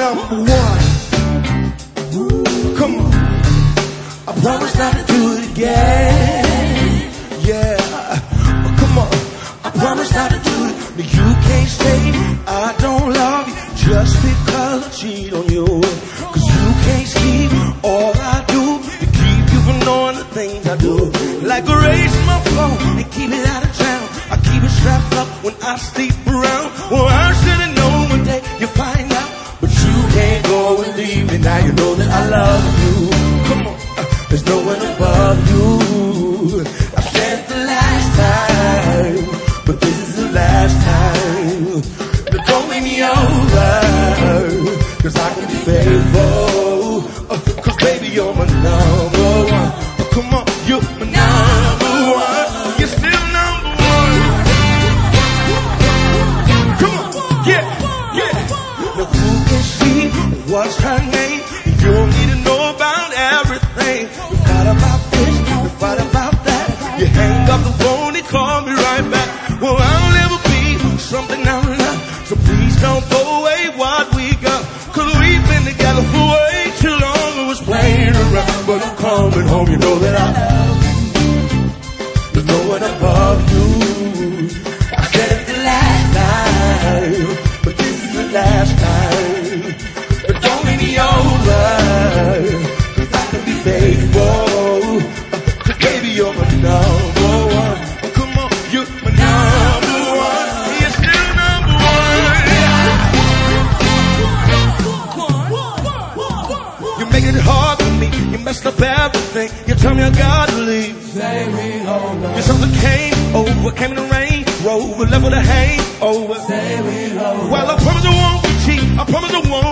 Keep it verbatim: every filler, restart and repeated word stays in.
number one. Come on. I promise not to do it again. Yeah. Come on. I promise not to do it. But you can't say I don't love you just because I cheat on you. Cause you can't see all I do to keep you from knowing the things I do. Like a race in my phone and keep it out of town. I keep it strapped up when I sleep around. Well, I should've known one day you find out. But you can't go and leave me. Now you know that I love you. Come on, uh, there's no one above you. I said the last time, but this is the last time. But don't leave me over, cause I can be faithful. Uh, cause baby, you're my number one. Uh, come on, you're my number one. You're still number one. Come on, yeah, yeah. Now who can see what's her name? You don't need to know about everything. You fight about this, you fight about that. You hang up the phone and call me right back. Well, I'll never be something I'm not. So please don't throw away what we got. Cause we've been together for way too long. It was playing around, but I'm coming home. You know that I love you. There's no one above you. I said it the last time, but this is the last time. But don't leave me over, cause I can be faithful. Cause baby, you're my number one. Come on, you're my number one. You're still number one. You make it hard for me. You messed up everything. You tell me I gotta leave. Say me home. Your something came over, came in the rain, rover, left with a hangover. Say me home. Well, I promise I won't cheat. I promise I won't.